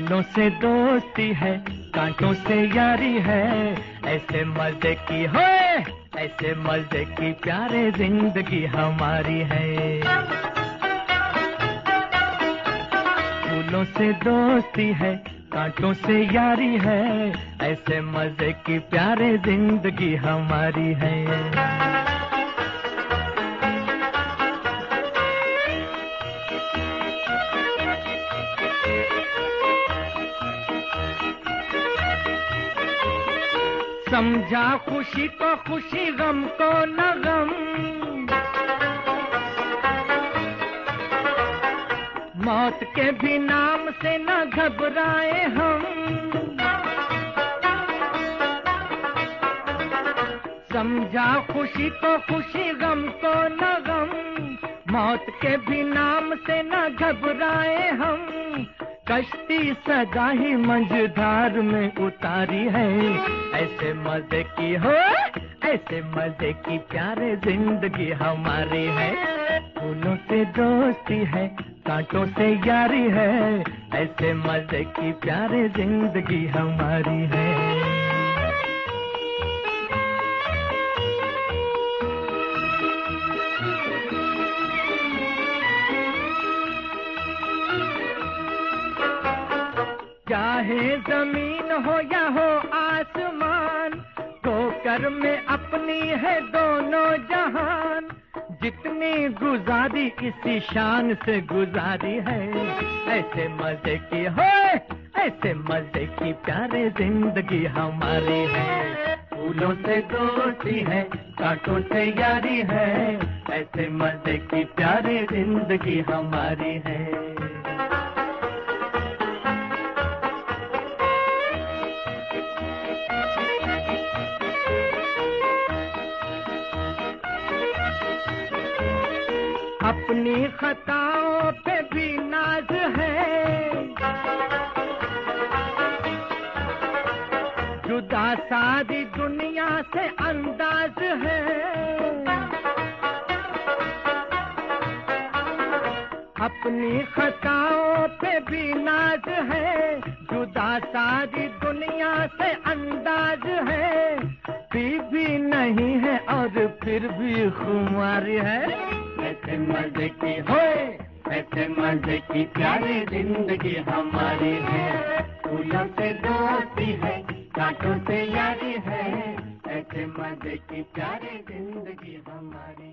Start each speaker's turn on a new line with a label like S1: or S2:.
S1: फूलों से दोस्ती है, कांटों से यारी है, ऐसे मजे की हो, ऐसे मजे की प्यारे जिंदगी हमारी है। फूलों से दोस्ती है, कांटों से यारी है, ऐसे मजे की प्यारे जिंदगी हमारी है। समझा खुशी को खुशी, गम को न गम, मौत के भी नाम से न घबराए हम। समझा खुशी को खुशी, गम को न गम, मौत के भी नाम से न घबराए हम। कश्ती सदा ही मंझधार में उतारी है, ऐसे मजे की हो, ऐसे मजे की प्यारे जिंदगी हमारी है। फूलों से दोस्ती है, कांटों से यारी है, ऐसे मजे की प्यारे जिंदगी हमारी है। चाहे जमीन हो या हो आसमान, ठोकर में अपनी है दोनों जहान। जितनी गुजारी इसी शान से गुजारी है, ऐसे मजे की हो, ऐसे मजे की प्यारे जिंदगी हमारी है। फूलों से दोस्ती है, कांटों से यारी है, ऐसे मजे की प्यारी जिंदगी हमारी है। अपनी खताओं पे भी नाज है, जुदा सारी दुनिया से अंदाज है। अपनी खताओं पे भी नाज है, जुदा सारी दुनिया से अंदाज है। बीवी नहीं है और फिर भी खुमारी है, ऐसे मजे की हो, ऐसे मजे की प्यारी जिंदगी हमारी है। फूलों से दोस्ती है, कांटों से यारी है, ऐसे मजे की प्यारी जिंदगी हमारी।